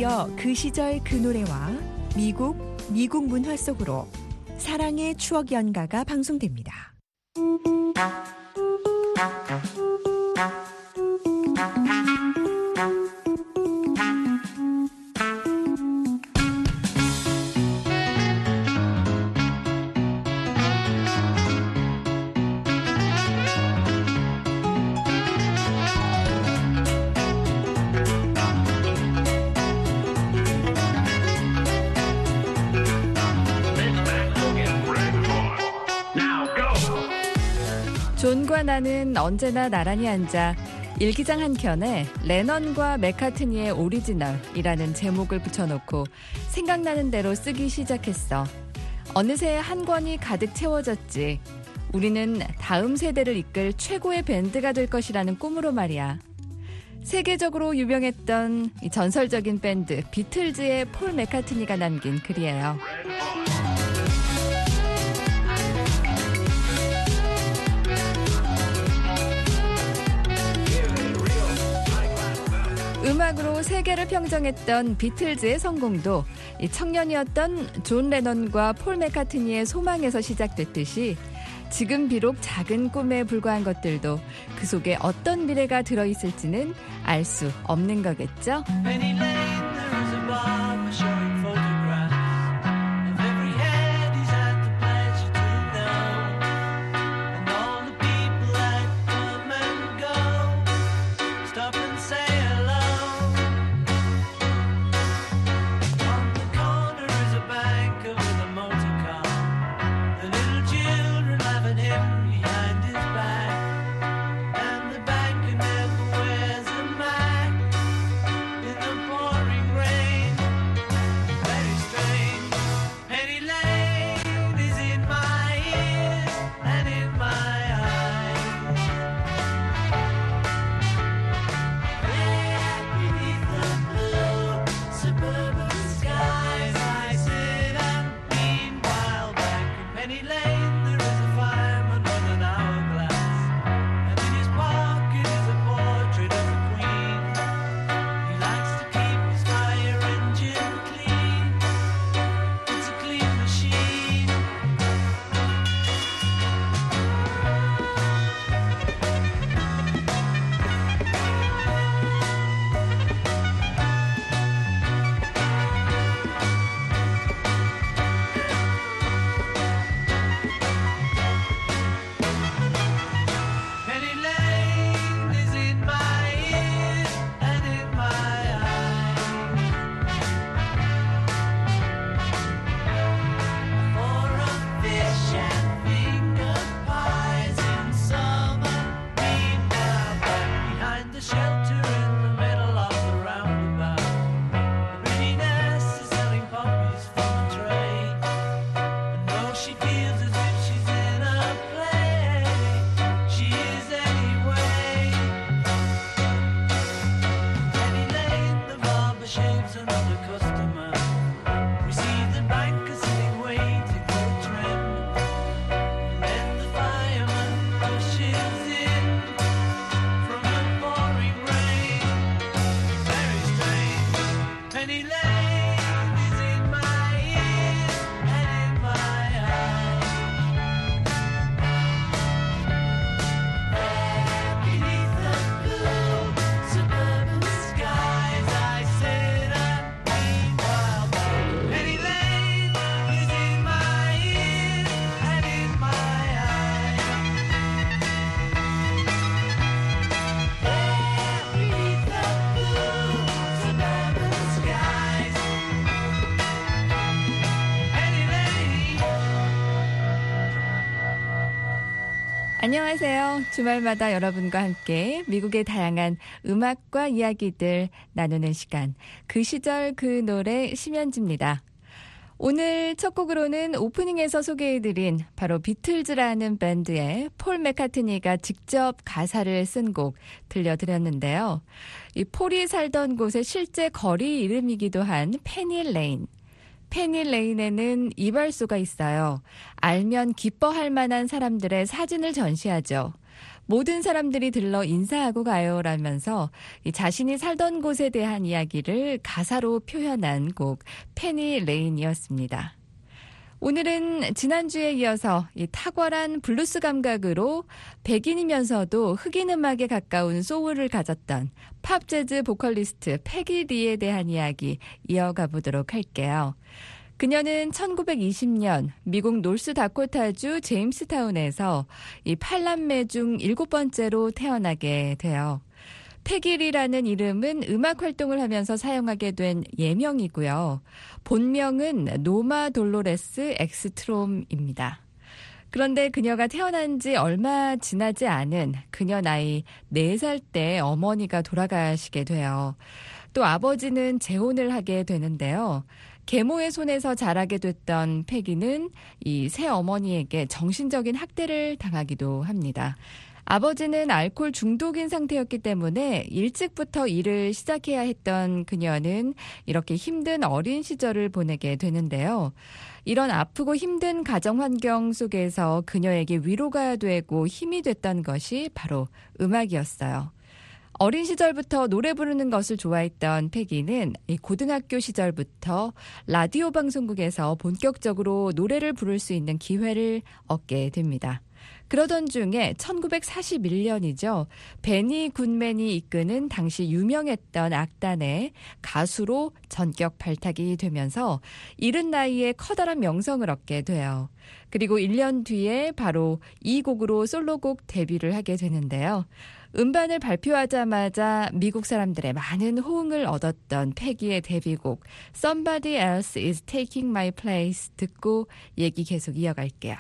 이어 그 시절 그 노래와 미국 문화 속으로 사랑의 추억 연가가 방송됩니다. 존과 나는 언제나 나란히 앉아 일기장 한 켠에 레넌과 맥카트니의 오리지널이라는 제목을 붙여놓고 생각나는 대로 쓰기 시작했어. 어느새 한 권이 가득 채워졌지. 우리는 다음 세대를 이끌 최고의 밴드가 될 것이라는 꿈으로 말이야. 세계적으로 유명했던 이 전설적인 밴드 비틀즈의 폴 맥카트니가 남긴 글이에요. 음악으로 세계를 평정했던 비틀즈의 성공도 이 청년이었던 존 레넌과 폴 맥카트니의 소망에서 시작됐듯이 지금 비록 작은 꿈에 불과한 것들도 그 속에 어떤 미래가 들어있을지는 알 수 없는 거겠죠? 안녕하세요. 주말마다 여러분과 함께 미국의 다양한 음악과 이야기들 나누는 시간. 그 시절 그 노래 심연지입니다. 오늘 첫 곡으로는 오프닝에서 소개해드린 바로 비틀즈라는 밴드의 폴 맥카트니가 직접 가사를 쓴 곡 들려드렸는데요. 이 폴이 살던 곳의 실제 거리 이름이기도 한 페니 레인. 페니 레인에는 이발소가 있어요. 알면 기뻐할 만한 사람들의 사진을 전시하죠. 모든 사람들이 들러 인사하고 가요라면서 이 자신이 살던 곳에 대한 이야기를 가사로 표현한 곡 페니 레인이었습니다. 오늘은 지난주에 이어서 이 탁월한 블루스 감각으로 백인이면서도 흑인 음악에 가까운 소울을 가졌던 팝 재즈 보컬리스트 패기 리에 대한 이야기 이어가 보도록 할게요. 그녀는 1920년 미국 노스다코타주 제임스타운에서 이 8남매 중 7번째로 태어나게 돼요. 패기리라는 이름은 음악 활동을 하면서 사용하게 된 예명이고요. 본명은 노마 돌로레스 엑스트롬입니다. 그런데 그녀가 태어난 지 얼마 지나지 않은 그녀 나이 4살 때 어머니가 돌아가시게 돼요. 또 아버지는 재혼을 하게 되는데요. 계모의 손에서 자라게 됐던 패기는 이 새어머니에게 정신적인 학대를 당하기도 합니다. 아버지는 알코올 중독인 상태였기 때문에 일찍부터 일을 시작해야 했던 그녀는 이렇게 힘든 어린 시절을 보내게 되는데요. 이런 아프고 힘든 가정 환경 속에서 그녀에게 위로가 되고 힘이 됐던 것이 바로 음악이었어요. 어린 시절부터 노래 부르는 것을 좋아했던 패기는 고등학교 시절부터 라디오 방송국에서 본격적으로 노래를 부를 수 있는 기회를 얻게 됩니다. 그러던 중에 1941년이죠. 베니 굿맨이 이끄는 당시 유명했던 악단의 가수로 전격 발탁이 되면서 이른 나이에 커다란 명성을 얻게 돼요. 그리고 1년 뒤에 바로 이 곡으로 솔로곡 데뷔를 하게 되는데요. 음반을 발표하자마자 미국 사람들의 많은 호응을 얻었던 패기의 데뷔곡 Somebody Else is Taking My Place 듣고 얘기 계속 이어갈게요.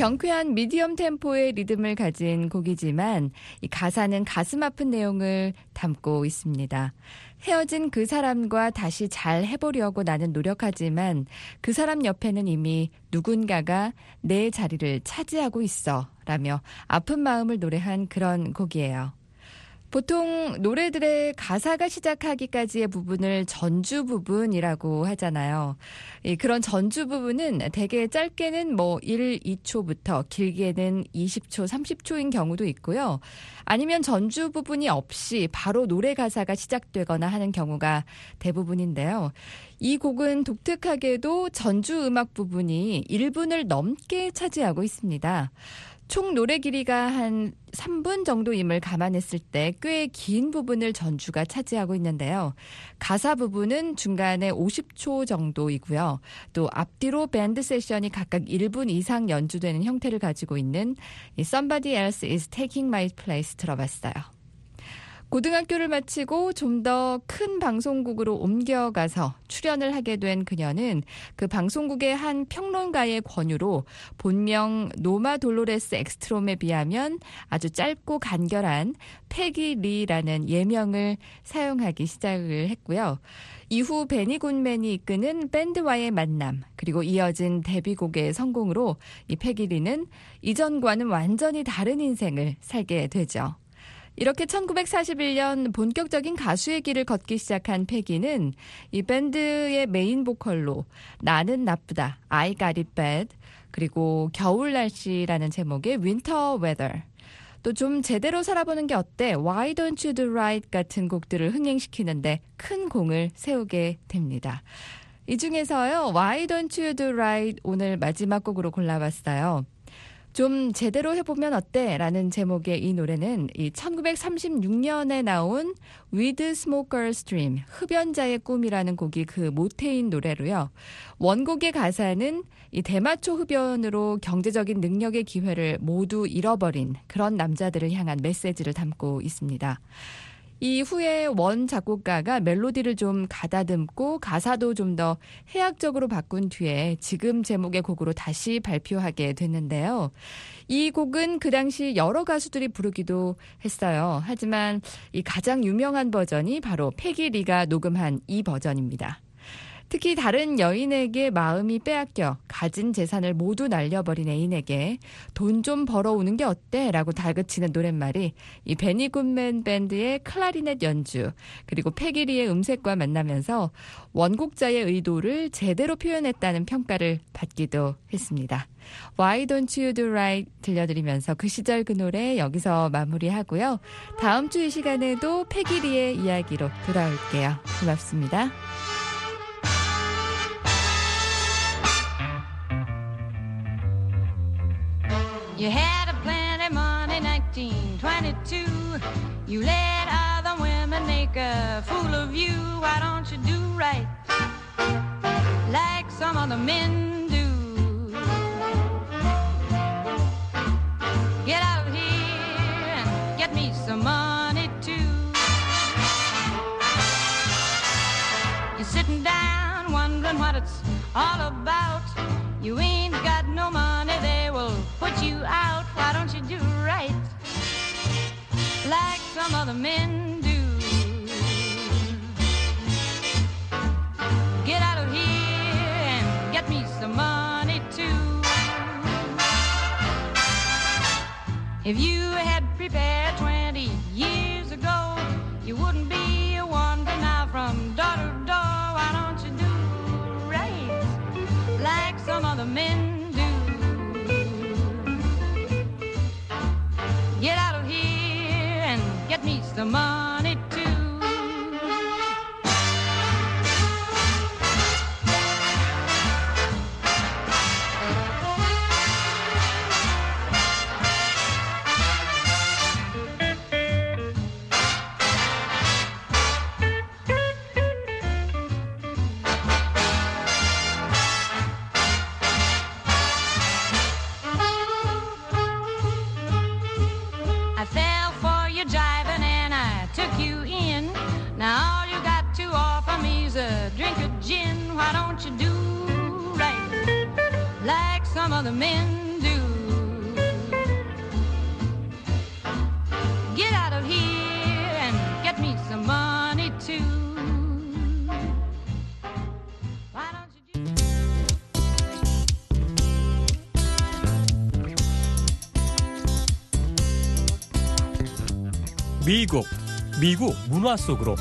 경쾌한 미디엄 템포의 리듬을 가진 곡이지만 이 가사는 가슴 아픈 내용을 담고 있습니다. 헤어진 그 사람과 다시 잘 해보려고 나는 노력하지만 그 사람 옆에는 이미 누군가가 내 자리를 차지하고 있어 라며 아픈 마음을 노래한 그런 곡이에요. 보통 노래들의 가사가 시작하기까지의 부분을 전주 부분이라고 하잖아요. 그런 전주 부분은 대개 짧게는 1, 2초부터 길게는 20초, 30초인 경우도 있고요. 아니면 전주 부분이 없이 바로 노래 가사가 시작되거나 하는 경우가 대부분인데요. 이 곡은 독특하게도 전주 음악 부분이 1분을 넘게 차지하고 있습니다. 총 노래 길이가 한 3분 정도임을 감안했을 때 꽤 긴 부분을 전주가 차지하고 있는데요. 가사 부분은 중간에 50초 정도이고요. 또 앞뒤로 밴드 세션이 각각 1분 이상 연주되는 형태를 가지고 있는 Somebody Else is Taking My Place 들어봤어요. 고등학교를 마치고 좀 더 큰 방송국으로 옮겨가서 출연을 하게 된 그녀는 그 방송국의 한 평론가의 권유로 본명 노마 돌로레스 엑스트롬에 비하면 아주 짧고 간결한 패기 리라는 예명을 사용하기 시작을 했고요. 이후 베니 굿맨이 이끄는 밴드와의 만남 그리고 이어진 데뷔곡의 성공으로 이 패기 리는 이전과는 완전히 다른 인생을 살게 되죠. 이렇게 1941년 본격적인 가수의 길을 걷기 시작한 패기는 이 밴드의 메인 보컬로 나는 나쁘다, I got it bad, 그리고 겨울 날씨라는 제목의 Winter Weather, 또 좀 제대로 살아보는 게 어때, Why don't you do right 같은 곡들을 흥행시키는데 큰 공을 세우게 됩니다. 이 중에서요, Why don't you do right 오늘 마지막 곡으로 골라봤어요. 좀 제대로 해보면 어때? 라는 제목의 이 노래는 이 1936년에 나온 With Smoker's Dream, 흡연자의 꿈이라는 곡이 그 모태인 노래로요. 원곡의 가사는 이 대마초 흡연으로 경제적인 능력의 기회를 모두 잃어버린 그런 남자들을 향한 메시지를 담고 있습니다. 이후에 원 작곡가가 멜로디를 좀 가다듬고 가사도 좀 더 해학적으로 바꾼 뒤에 지금 제목의 곡으로 다시 발표하게 됐는데요. 이 곡은 그 당시 여러 가수들이 부르기도 했어요. 하지만 이 가장 유명한 버전이 바로 패기 리가 녹음한 이 버전입니다. 특히 다른 여인에게 마음이 빼앗겨 가진 재산을 모두 날려버린 애인에게 돈 좀 벌어오는 게 어때? 라고 다그치는 노랫말이 이 베니 굿맨 밴드의 클라리넷 연주 그리고 패기리의 음색과 만나면서 원곡자의 의도를 제대로 표현했다는 평가를 받기도 했습니다. Why don't you do right 들려드리면서 그 시절 그 노래 여기서 마무리하고요. 다음 주 이 시간에도 패기리의 이야기로 돌아올게요. 고맙습니다. You had a plenty money, 1922. You let other women make a fool of you. Why don't you do right like some other men do? Get out of here and get me some money too. You're sitting down wondering what it's all about. You ain't got no money, they will put you out. Why don't you do right like some other men do? Get out of here and get me some money too. If you had prepared 20 years ago, you wouldn't be wandering now from door to door. Why don't you do right like some other men do? Get out of here and get me some money too. I fell for your jiving and I took you in. Now all you got to offer me's a drink of gin. Why don't you do right like some other men do? 미국 문화 속으로.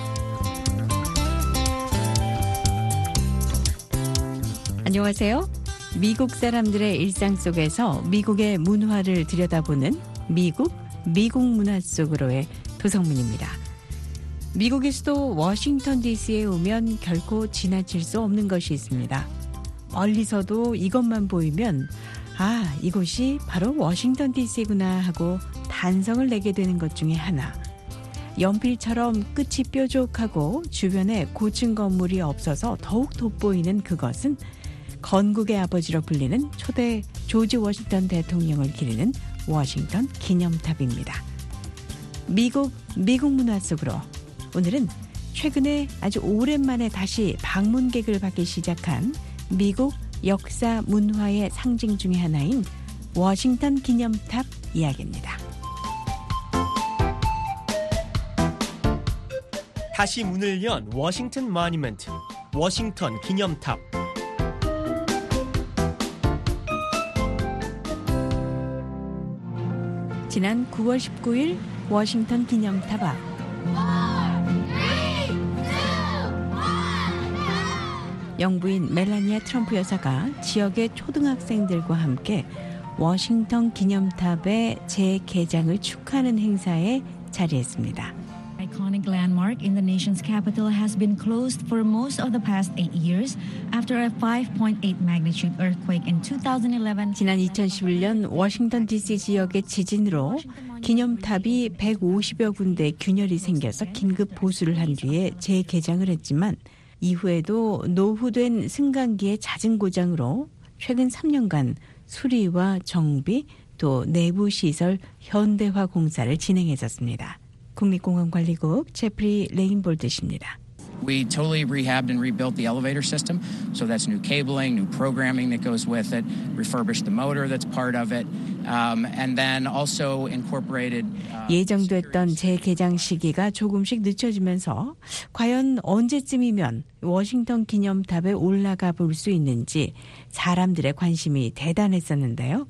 안녕하세요. 미국 사람들의 일상 속에서 미국의 문화를 들여다보는 미국 문화 속으로의 도성민입니다. 미국의 수도 워싱턴 DC에 오면 결코 지나칠 수 없는 것이 있습니다. 멀리서도 이것만 보이면 아, 이곳이 바로 워싱턴 DC구나 하고 단성을 내게 되는 것 중에 하나. 연필처럼 끝이 뾰족하고 주변에 고층 건물이 없어서 더욱 돋보이는 그것은 건국의 아버지로 불리는 초대 조지 워싱턴 대통령을 기리는 워싱턴 기념탑입니다. 미국 문화 속으로 오늘은 최근에 아주 오랜만에 다시 방문객을 받기 시작한 미국 역사 문화의 상징 중에 하나인 워싱턴 기념탑 이야기입니다. 다시 문을 연 워싱턴 모뉴먼트, 워싱턴 기념탑. 지난 9월 19일 워싱턴 기념탑 앞. 영부인 멜라니아 트럼프 여사가 지역의 초등학생들과 함께 워싱턴 기념탑의 재개장을 축하하는 행사에 자리했습니다. Iconic landmark in the nation's capital has been closed for most of the past 8 years after a 5.8 magnitude earthquake in 2011. 지난 2011년 워싱턴 DC 지역의 지진으로 기념탑이 150여 군데 균열이 생겨서 긴급 보수를 한 뒤에 재개장을 했지만 이후에도 노후된 승강기의 잦은 고장으로 최근 3년간 수리와 정비 또 내부 시설 현대화 공사를 진행했었습니다. 국립공원관리국 제프리 레인볼드십니다. We totally rehabbed and rebuilt the elevator system. So that's new cabling, new programming that goes with it, refurbished the motor that's part of it, and then also incorporated. 예정됐던 재개장 시기가 조금씩 늦춰지면서 과연 언제쯤이면 워싱턴 기념탑에 올라가 볼 수 있는지 사람들의 관심이 대단했었는데요.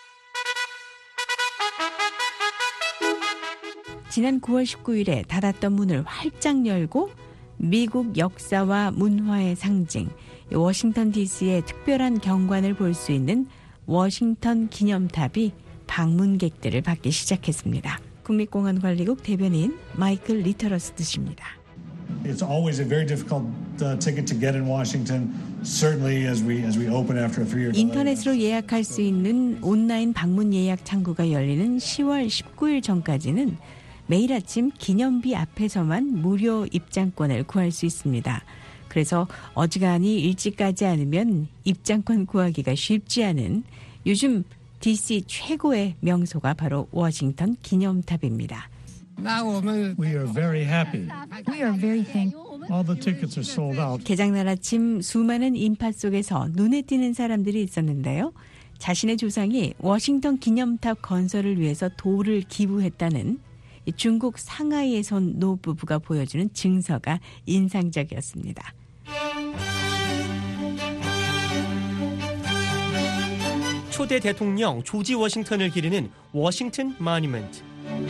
지난 9월 19일에 닫았던 문을 활짝 열고 미국 역사와 문화의 상징, 워싱턴 DC의 특별한 경관을 볼 수 있는 워싱턴 기념탑이 방문객들을 받기 시작했습니다. 국립공원관리국 대변인 마이클 리터러스트십니다. It's always a very difficult ticket to get in Washington. Certainly as we open after a 3-year delay. 인터넷으로 예약할 수 있는 온라인 방문 예약 창구가 열리는 10월 19일 전까지는 매일 아침 기념비 앞에서만 무료 입장권을 구할 수 있습니다. 그래서 어지간히 일찍 가지 않으면 입장권 구하기가 쉽지 않은 요즘 DC 최고의 명소가 바로 워싱턴 기념탑입니다. We are very happy. We are very thankful. All the tickets are sold out. 개장날 아침 수많은 인파 속에서 눈에 띄는 사람들이 있었는데요. 자신의 조상이 워싱턴 기념탑 건설을 위해서 돌을 기부했다는 중국 상하이에서 온 노부부가 보여주는 증서가 인상적이었습니다. 초대 대통령 조지 워싱턴을 기리는 워싱턴 모뉴먼트.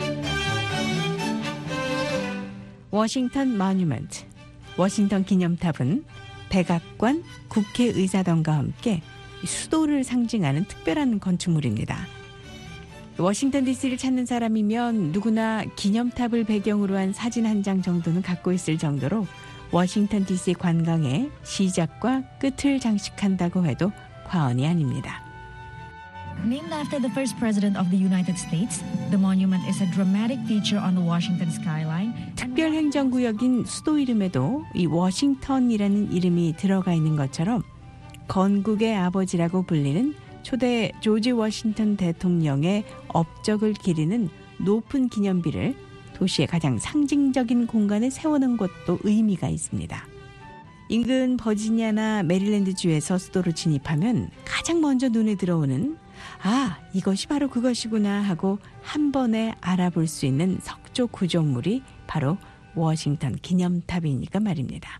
워싱턴 모뉴먼트, 워싱턴 기념탑은 백악관, 국회의사당과 함께 수도를 상징하는 특별한 건축물입니다. 워싱턴 DC를 찾는 사람이면 누구나 기념탑을 배경으로 한 사진 한 장 정도는 갖고 있을 정도로 워싱턴 DC 관광의 시작과 끝을 장식한다고 해도 과언이 아닙니다. Named after the first president of the United States, the monument is a dramatic feature on the Washington skyline. 특별행정구역인 수도 이름에도 이 워싱턴이라는 이름이 들어가 있는 것처럼 건국의 아버지라고 불리는 초대 조지 워싱턴 대통령의 업적을 기리는 높은 기념비를 도시의 가장 상징적인 공간에 세우는 것도 의미가 있습니다. 인근 버지니아나 메릴랜드주에서 수도로 진입하면 가장 먼저 눈에 들어오는 아, 이것이 바로 그것이구나 하고 한 번에 알아볼 수 있는 석조 구조물이 바로 워싱턴 기념탑이니까 말입니다.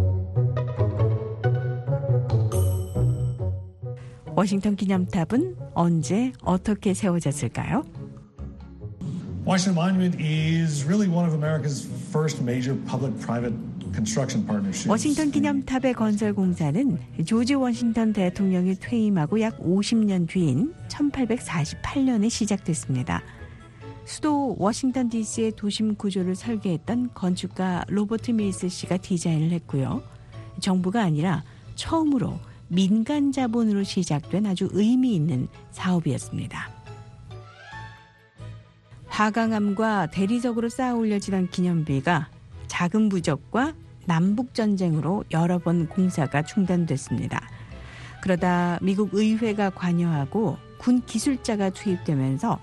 워싱턴 기념탑은 언제 어떻게 세워졌을까요? Washington Monument is really one of America's first major public-private construction partnerships. 워싱턴 기념탑의 건설 공사는 조지 워싱턴 대통령이 퇴임하고 약 50년 뒤인 1848년에 시작됐습니다. 수도 워싱턴 DC의 도심 구조를 설계했던 건축가 로버트 밀스 씨가 디자인을 했고요. 정부가 아니라 처음으로 민간 자본으로 시작된 아주 의미 있는 사업이었습니다. 화강암과 대리석으로 쌓아 올려지던 기념비가 자금 부족과 남북전쟁으로 여러 번 공사가 중단됐습니다. 그러다 미국 의회가 관여하고 군 기술자가 투입되면서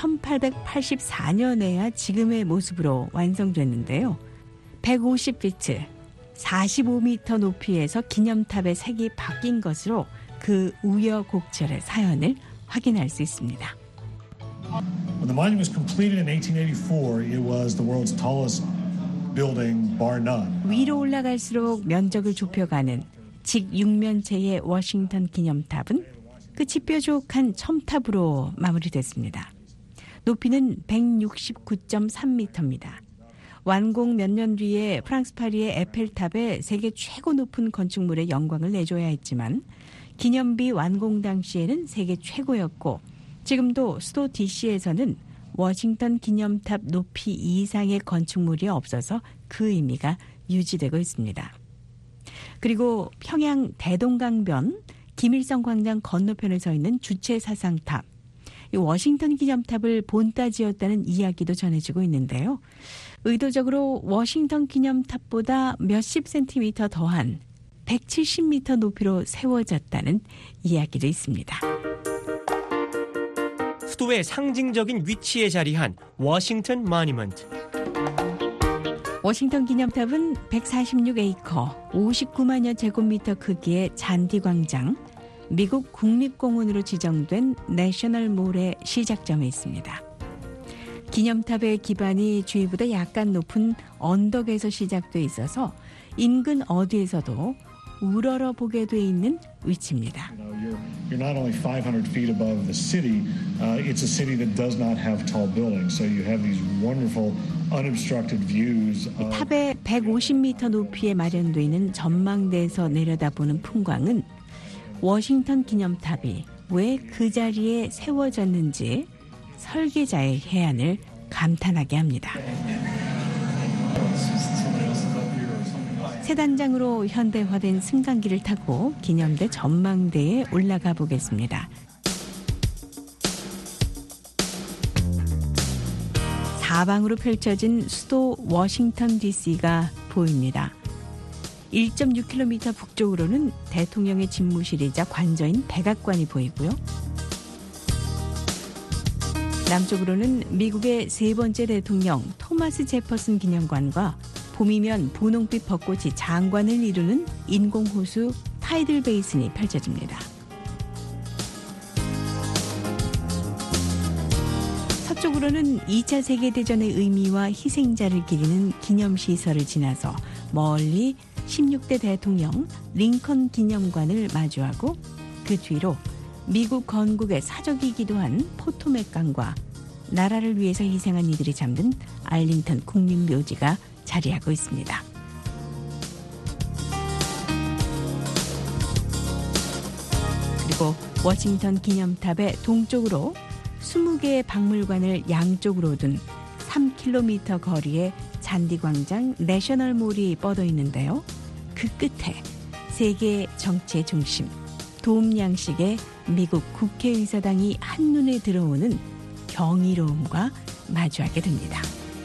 1884년에야 지금의 모습으로 완성됐는데요. 150피트, 45m 높이에서 기념탑의 색이 바뀐 것으로 그 우여곡절의 사연을 확인할 수 있습니다. When the monument was completed in 1884, it was the world's tallest building, bar none. 위로 올라갈수록 면적을 좁혀가는 직육면체의 워싱턴 기념탑은 끝이 뾰족한 첨탑으로 마무리됐습니다. 높이는 169.3m입니다. 완공 몇 년 뒤에 프랑스 파리의 에펠탑에 세계 최고 높은 건축물의 영광을 내줘야 했지만 기념비 완공 당시에는 세계 최고였고 지금도 수도 DC에서는 워싱턴 기념탑 높이 이상의 건축물이 없어서 그 의미가 유지되고 있습니다. 그리고 평양 대동강변 김일성 광장 건너편에 서 있는 주체사상탑, 이 워싱턴 기념탑을 본따 지었다는 이야기도 전해지고 있는데요. 의도적으로 워싱턴 기념탑보다 몇십 센티미터 더한 170m 높이로 세워졌다는 이야기도 있습니다. 수도의 상징적인 위치에 자리한 워싱턴 모뉴먼트. 워싱턴 기념탑은 146에이커, 59만여 제곱미터 크기의 잔디광장, 미국 국립공원으로 지정된 내셔널몰의 시작점에 있습니다. 기념탑의 기반이 주위보다 약간 높은 언덕에서 시작돼 있어서 인근 어디에서도 우러러 보게 돼 있는 위치입니다. You're not only 500 feet above the city, it's a city that does not have tall buildings. So you have these wonderful unobstructed views. 탑의 150m 높이에 마련돼 있는 전망대에서 내려다보는 풍광은 워싱턴 기념탑이 왜 그 자리에 세워졌는지 설계자의 해안을 감탄하게 합니다. 세 단장으로 현대화된 승강기를 타고 기념대 전망대에 올라가 보겠습니다. 사방으로 펼쳐진 수도 워싱턴 DC가 보입니다. 1.6km 북쪽으로는 대통령의 집무실이자 관저인 백악관이 보이고요. 남쪽으로는 미국의 세 번째 대통령 토마스 제퍼슨 기념관과 봄이면 분홍빛 벚꽃이 장관을 이루는 인공호수 타이들 베이슨이 펼쳐집니다. 서쪽으로는 2차 세계대전의 의미와 희생자를 기리는 기념시설을 지나서 멀리 16대 대통령 링컨 기념관을 마주하고 그 뒤로 미국 건국의 사적이기도 한 포토맥 강과 나라를 위해서 희생한 이들이 잠든 알링턴 국립묘지가 자리하고 있습니다. 그리고 워싱턴 기념탑의 동쪽으로 20개의 박물관을 양쪽으로 둔 3km 거리의 잔디광장 내셔널몰이 뻗어 있는데요. 그 끝에 세계 정치의 중심, 돔 양식의 미국 국회의사당이 한눈에 들어오는 경이로움과 마주하게 됩니다.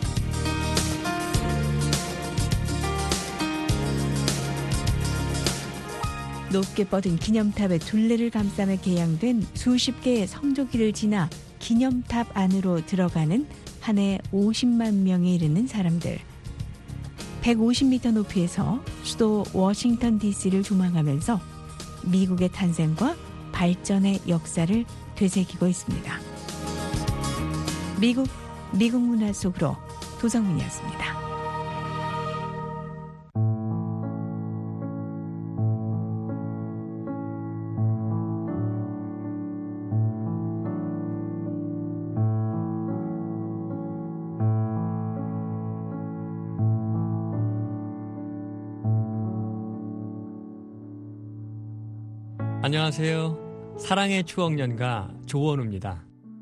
높게 뻗은 기념탑의 둘레를 감싸며 개양된 수십 개의 성조기를 지나 기념탑 안으로 들어가는 한 해 50만 명에 이르는 사람들. 150m 높이에서 수도 워싱턴 DC를 조망하면서 미국의 탄생과 발전의 역사를 되새기고 있습니다. 미국 문화 속으로 도성민이었습니다. 안녕하세요. 사랑의 추억 연가 조원우입니다.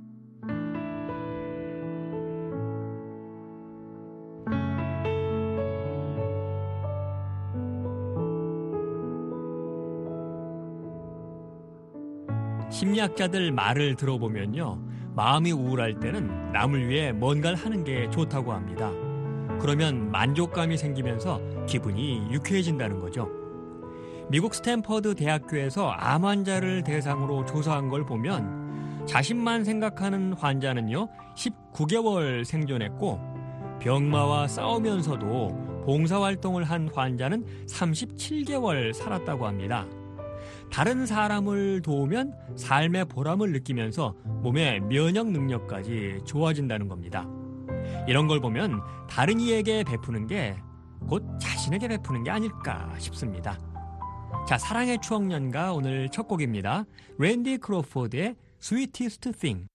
심리학자들 말을 들어보면요, 마음이 우울할 때는 남을 위해 뭔가를 하는 게 좋다고 합니다. 그러면 만족감이 생기면서 기분이 유쾌해진다는 거죠. 미국 스탠퍼드 대학교에서 암 환자를 대상으로 조사한 걸 보면 자신만 생각하는 환자는요 19개월 생존했고, 병마와 싸우면서도 봉사활동을 한 환자는 37개월 살았다고 합니다. 다른 사람을 도우면 삶의 보람을 느끼면서 몸의 면역 능력까지 좋아진다는 겁니다. 이런 걸 보면 다른 이에게 베푸는 게 곧 자신에게 베푸는 게 아닐까 싶습니다. 자, 사랑의 추억 연가 오늘 첫 곡입니다. 랜디 크로포드의 Sweetest Thing.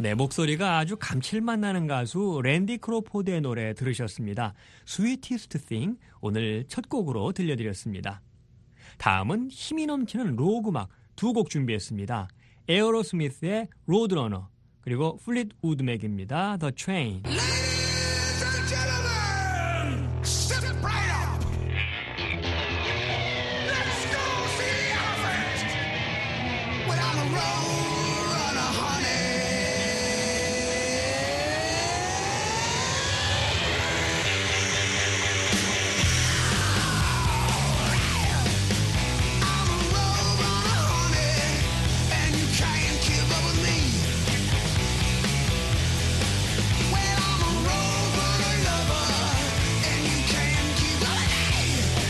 네, 목소리가 아주 감칠맛 나는 가수 랜디 크로포드의 노래 들으셨습니다. Sweetest Thing 오늘 첫 곡으로 들려드렸습니다. 다음은 힘이 넘치는 록 음악 두 곡 준비했습니다. 에어로스미스의 로드러너 그리고 플릿 우드 맥입니다. The Train. Ladies and gentlemen, step right up. Let's go see the elephant. We're on the road, runner, honey. I'm a road runner, honey, and you can't keep up with me. Well, I'm a road runner lover, and you can't keep up with me.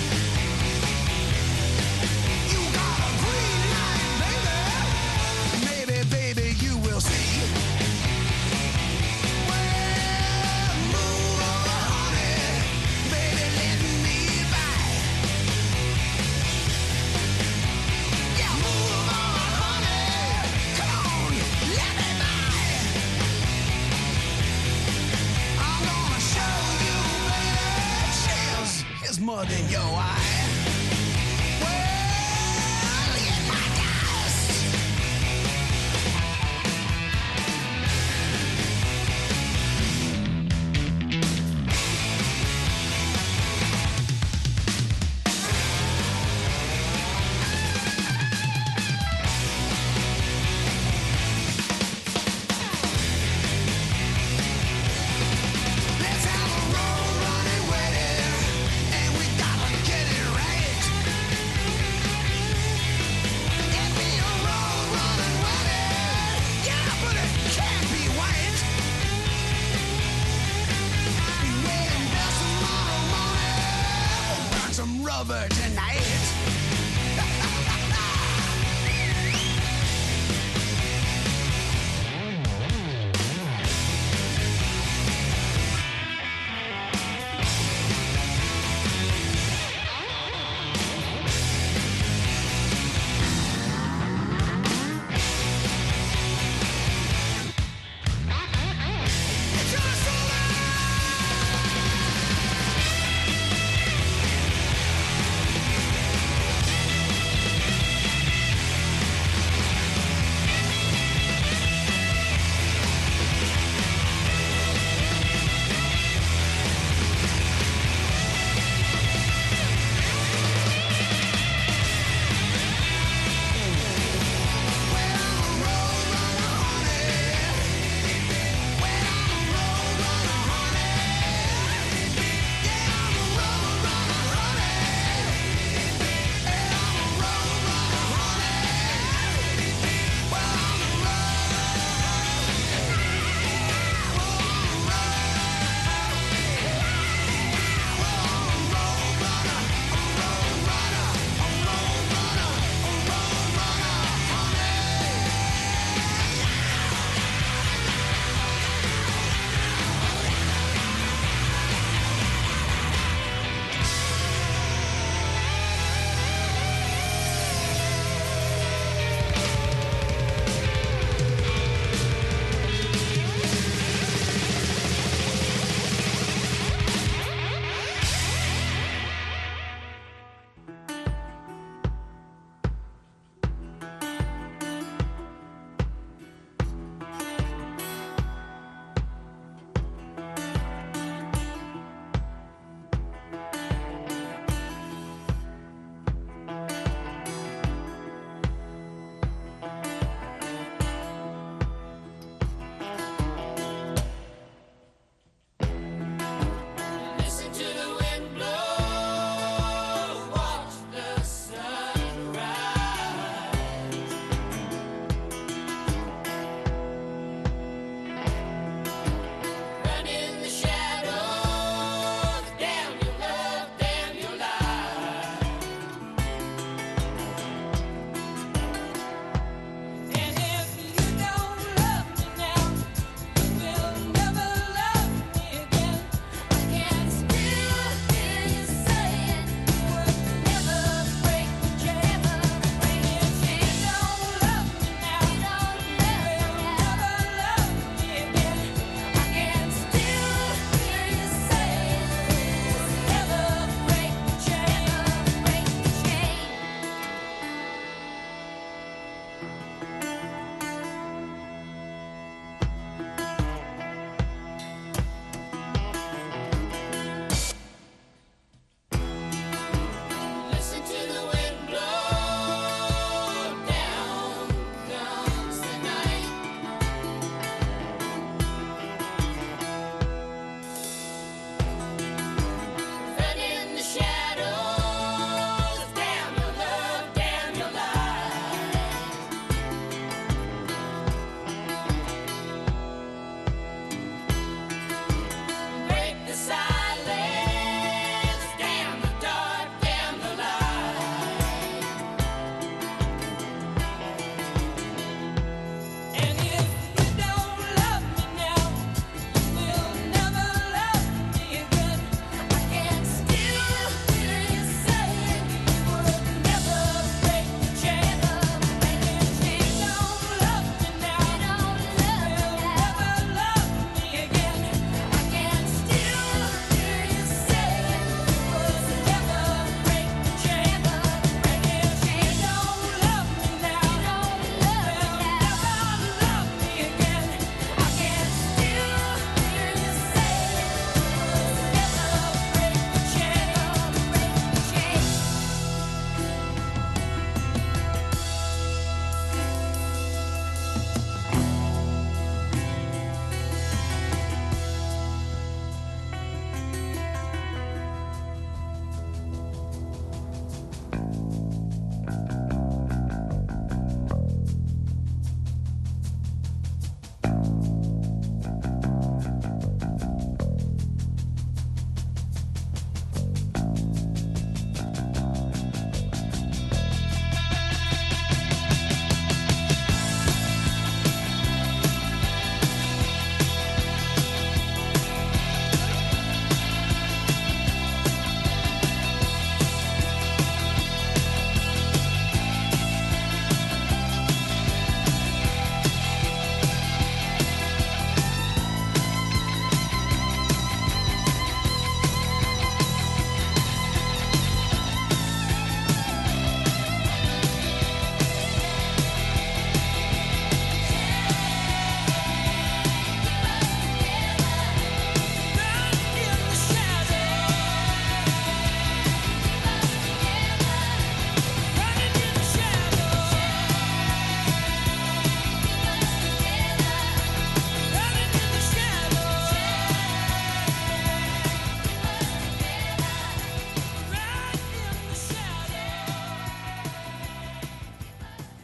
You got a green light, baby. Maybe, baby, you will see. Well, move over, honey, baby, let me by. Yeah, move over, honey, come on, let me by. I'm gonna show you, baby, chills is more than your eye. Well, get my dust. Let's have a road running wedding, and we gotta get it right. Get me a road running wedding, yeah, but it can't be white. Wedding bells tomorrow morning, we'll burn some rubber tonight. It's your soul.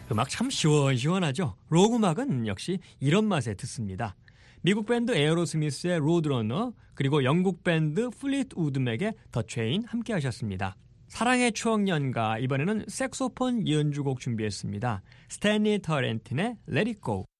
음악 참 시원시원하죠. 록 음악은 역시 이런 맛에 듣습니다. 미국 밴드 에어로스미스의 로드러너, 그리고 영국 밴드 플리트우드 맥의 더 체인 함께 하셨습니다. 사랑의 추억 연가, 이번에는 색소폰 연주곡 준비했습니다. 스탠리 터렌틴의 Let It Go.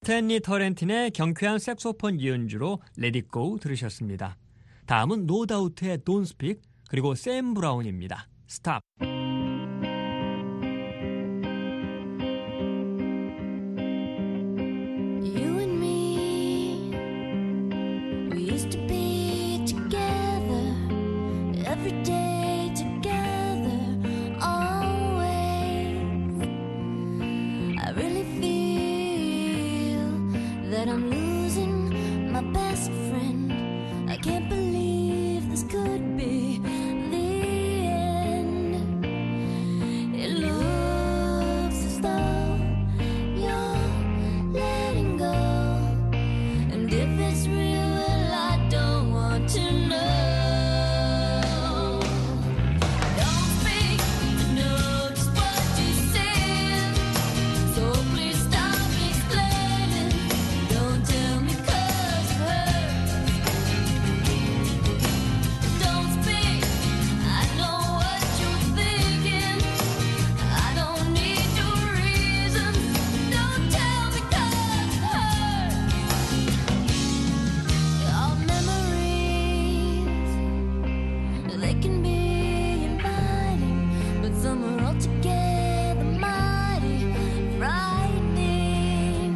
스탠리 터렌틴의 경쾌한 색소폰 연주로 Let It Go 들으셨습니다. 다음은 노 다우트의 Don't Speak 그리고 샘 브라운입니다. Stop. You and me, we used to be together every day together, always. I really feel that I'm losing my best friend. I can't believe this could be the end. It looks as though you're letting go, and if it's real, well, I don't want to know. Don't speak, I know just what you said, so please stop explaining. Don't tell me 'cause it hurts. Don't speak, I know what you're thinking. I don't need your reasons. Don't tell me 'cause it hurts. Our memories, they can be inviting, but some are altogether mighty frightening.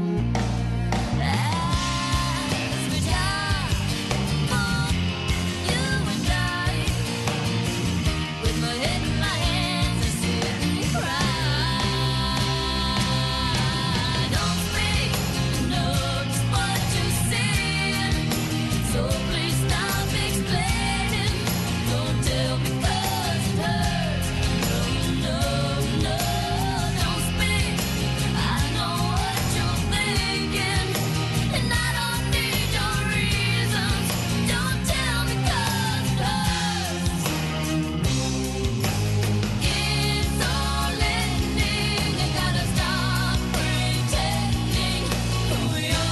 As we die for you and I, with my head in my hands, I sit and cry. Don't speak, I know just what you said, so please stop explaining. Don't tell me 'cause it hurts. No, no, no, don't speak. I know what you're thinking, and I don't need your reasons. Don't tell me 'cause it hurts. It's all ending. I gotta stop pretending who we are.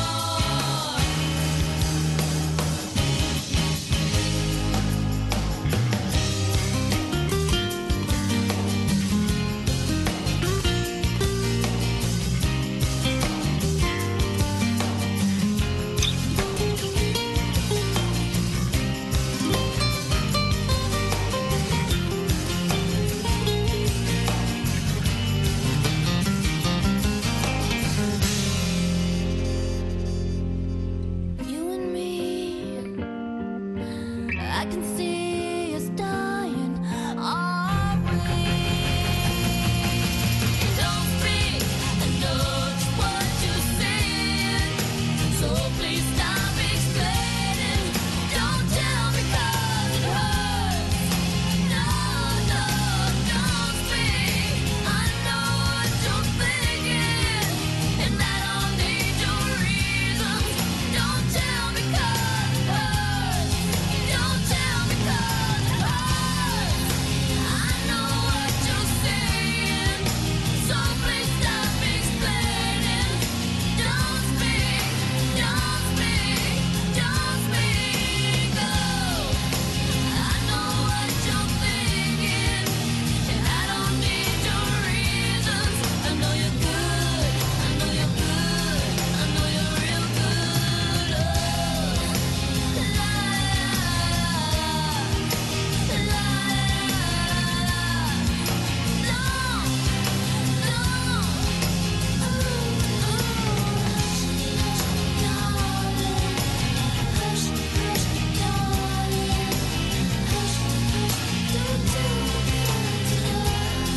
You and me, I can see us dying, aren't we? Don't speak, I know just what you said, so please stop explaining. Don't tell me 'cause it hurts. No, no, don't speak. I know what you're thinking, and I don't need your reasons. Don't tell me 'cause it hurts. Don't tell me 'cause it hurts. I know what you're saying, so please stop explaining. Don't speak, don't speak, don't speak. Oh, I know what you're thinking, and I don't need your reasons. I know you're good, I know you're good, I know you're real good. Oh, la la la la. No, no, hush, hush, darling, hush, hush, don't tell me 'cause it hurts.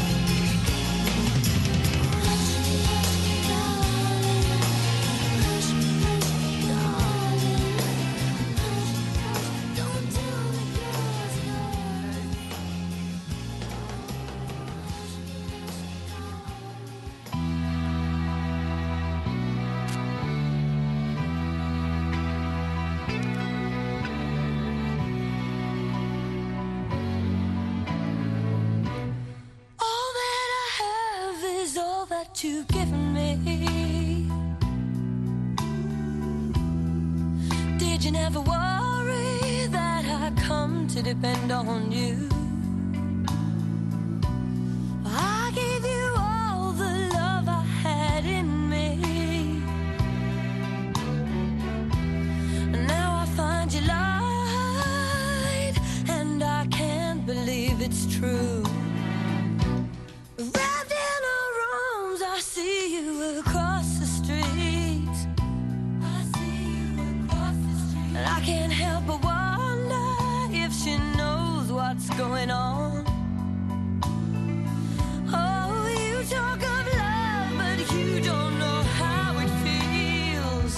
Hush, hush, darling, hush, hush, darling, hush, hush, don't tell me 'cause it hurts. All that I have is all that you've given me. Did you never worry that I come to depend on you? I gave you all the love I had in me. it's true. Wrapped in her arms, I see you across the street. I see you across the street. And I can't help but wonder if she knows what's going on. Oh, you talk of love, but you don't know how it feels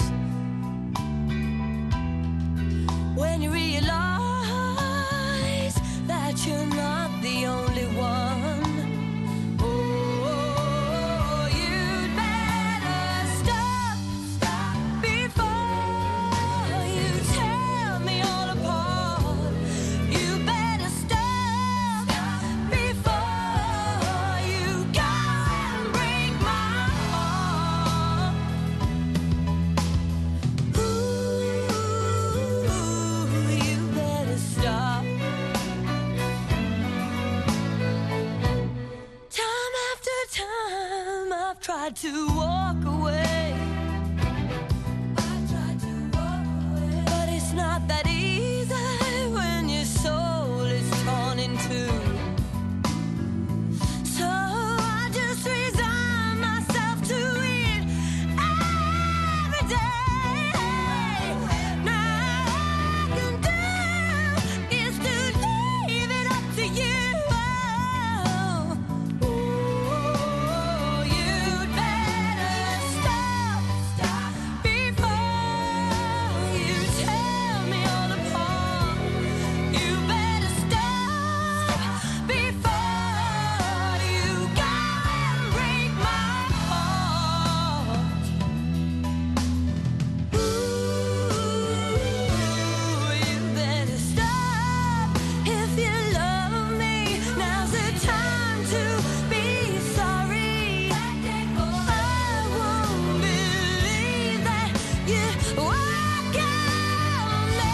when you realize that you're not the only one. Oh, you'd better stop before you tear me all apart. You better stop before you go and break my heart. Ooh, you better stop. Time after time I've tried to walk away. But it's not that easy when your soul is torn in two. So I just resign myself to it every day. Now all I can do is to leave it up to you. Oh, you'd better stop before you tear me all apart. You better stop before you go and break my heart. Ooh, you better stop if you love me. Now's the time to be sorry. I won't believe that you walk on me,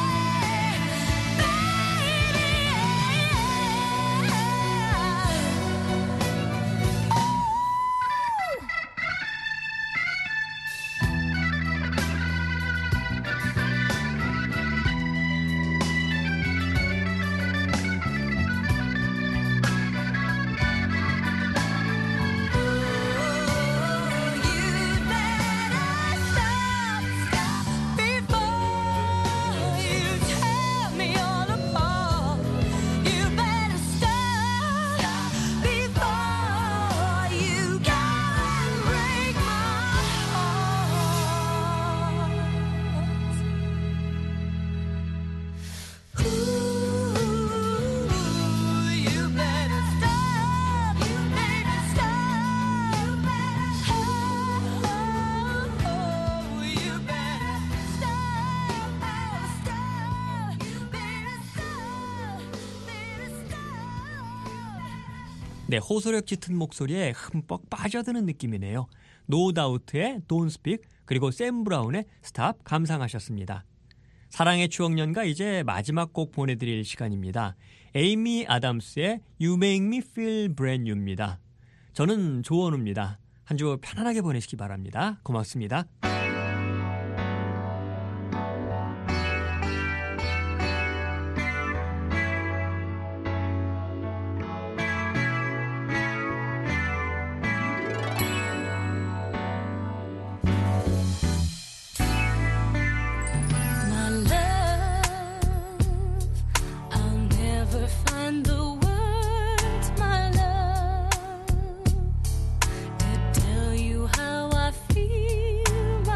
you'd better stop before you tear me all apart. You better stop before you go and break my heart. Ooh, you better stop. You better stop. You better stop. Oh, you better stop. Stop. You better stop. Better stop. 네, 호소력 짙은 목소리에 흠뻑 빠져드는 느낌이네요. 노다우트의 Don't Speak 그리고 샘 브라운의 Stop 감상하셨습니다. 사랑의 추억연가 이제 마지막 곡 보내드릴 시간입니다. 에이미 아담스의 You Make Me Feel Brand New입니다. 저는 조원우입니다. 한 주 편안하게 보내시기 바랍니다. 고맙습니다. My love, I'll never find the words, my love, to tell you how I feel,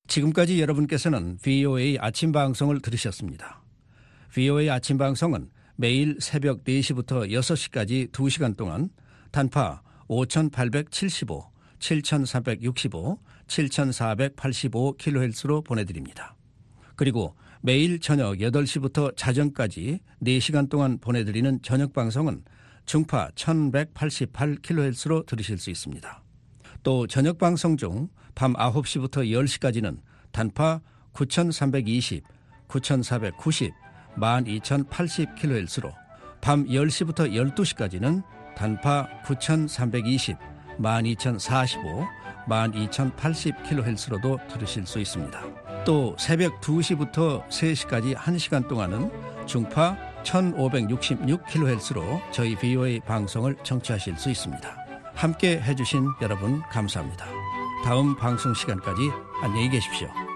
지금까지 여러분께서는 VOA 아침 방송을 들으셨습니다. VOA 아침 방송은 매일 새벽 4시부터 6시까지 2시간 동안 단파 5875, 7365, 7485kHz로 보내드립니다. 그리고 매일 저녁 8시부터 자정까지 4시간 동안 보내드리는 저녁 방송은 중파 1188kHz로 들으실 수 있습니다. 또 저녁 방송 중 밤 9시부터 10시까지는 단파 9320, 9490, 12080kHz로 밤 10시부터 12시까지는 단파 9320, 12045, 12080kHz로도 들으실 수 있습니다. 또 새벽 2시부터 3시까지 1시간 동안은 중파 1566kHz로 저희 VOA 방송을 청취하실 수 있습니다. 함께 해주신 여러분 감사합니다. 다음 방송 시간까지 안녕히 계십시오.